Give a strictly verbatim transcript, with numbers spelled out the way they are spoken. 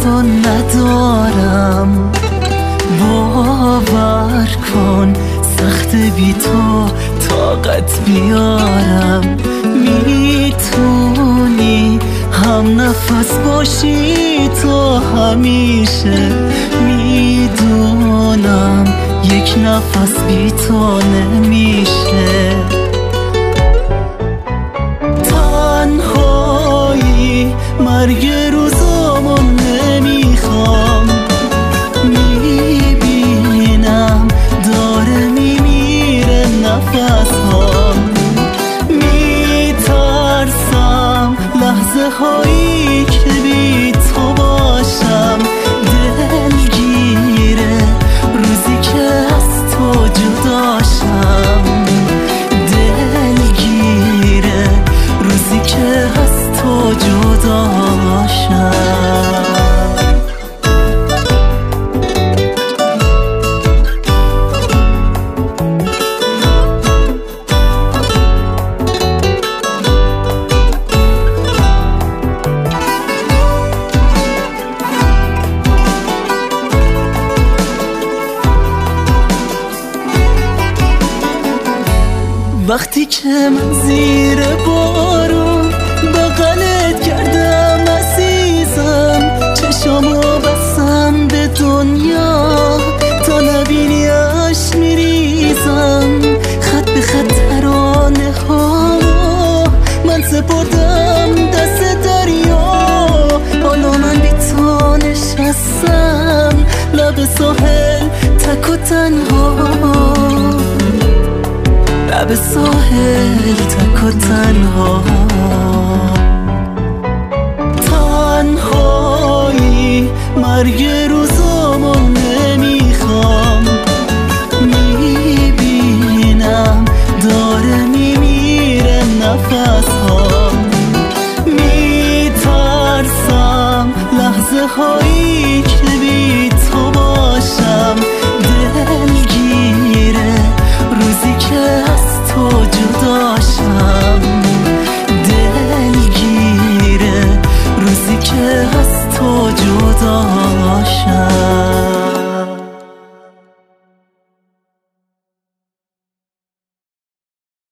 تو ندارم. باور کن سخت بی تو طاقت بیارم. میتونی هم نفس باشی تو همیشه. میدونم یک نفس بی تو نمیشه. تنهایی مرگ روزامو نمیخوام. میبینم داره میمیره نفس هام. میترسم لحظه هایی که بی تو باشم. دلگیره روزی که از تو جداشم. دلگیره روزی که از تو جداشم. وقتی که من زیر بارون بغلت کردم عزیزم. چشامو بستم به دنیا تا نبینیش میریزم. خط به خط ترانه ها من سپردم دست دریا. حالا من بی تو نشستم لب ساحل تک و تنها. لب ساحل تک و تنها. تنهایی مرگ روز